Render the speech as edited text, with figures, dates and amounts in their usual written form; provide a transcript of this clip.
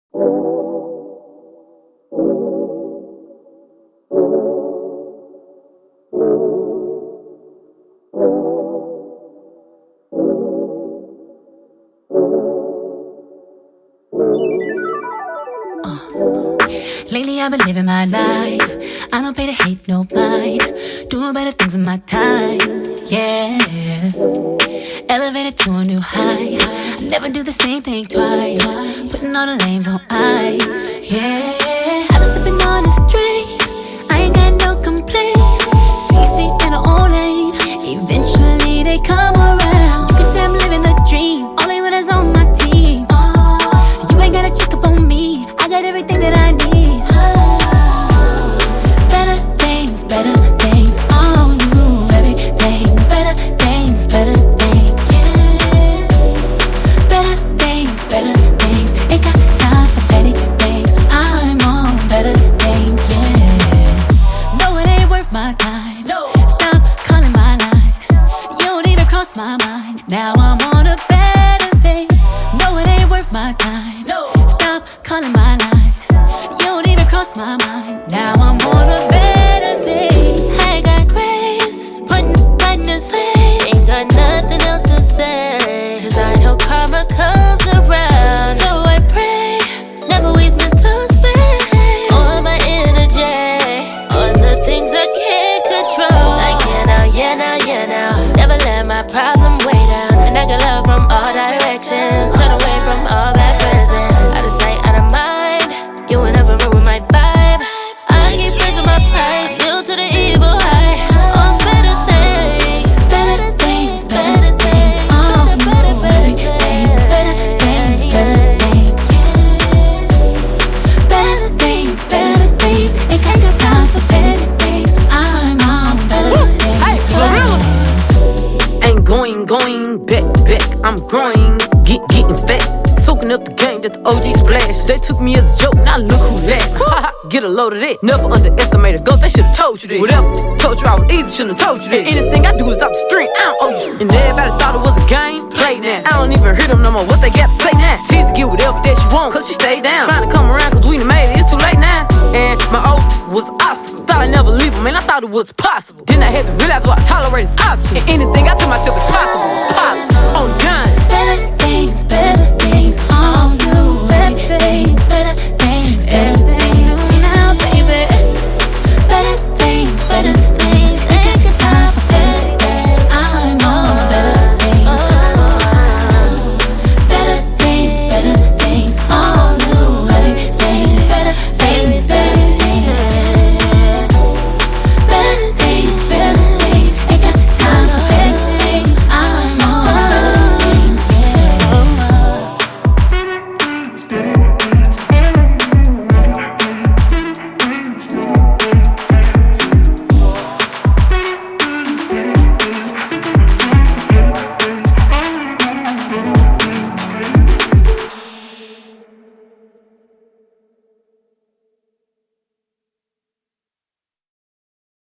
Lately I've been living my life. I don't pay to hate nobody. Doing better things with my time. Yeah. Elevated to a new height. I never do the same thing twice. Putting all the lanes on ice. Yeah. I've been sipping on this drink. I ain't got no complaints. CC in her own lane. Eventually they come around. You can say I'm living the dream. Only when it's on my team. You ain't gotta check up on me. I got everything that I need. Better things on you. Everything, better things, yeah. Better things. Ain't got time for petty things. I'm on better things, yeah. No, it ain't worth my time. No. Stop calling my line. You don't even cross my mind. Now I'm on a better thing. No, it ain't worth my time. No. Stop calling my line. You don't even cross my mind. Now I'm on a better thing. I got grace, putting right in the face. Ain't got nothing else to say, 'cause I know karma comes around. So I pray, never waste mental space on my energy, on the things I can't control. Like yeah now, never let my problem weigh down. And I got love from all directions, turn away from all that present. Out of sight, out of mind, you will never ruin my vibe. I keep raising my price, still to the evil high. On better things, better things, better things. On everything, better things, yeah. Better things. Ain't got time for petty things. I'm on better things. Ain't going back. I'm growing, getting fat. Soaking up the game that the OG splash. They took me as a joke, now look who laughed. Get a load of that. Never underestimate a ghost, they should've told you this. Whatever, told you I was easy, shouldn't have told you that. Anything I do is off the street, I don't owe you. And everybody thought it was a game, play now. I don't even hear them no more, what they got to say now. She's to get whatever that she want, 'cause she stayed down. Trying to come around 'cause we done made it, it's too late now. And my old was an obstacle. Thought I'd never leave him, man, I thought it was possible. Then I had to realize what I tolerate is optional. And anything I tell myself is possible.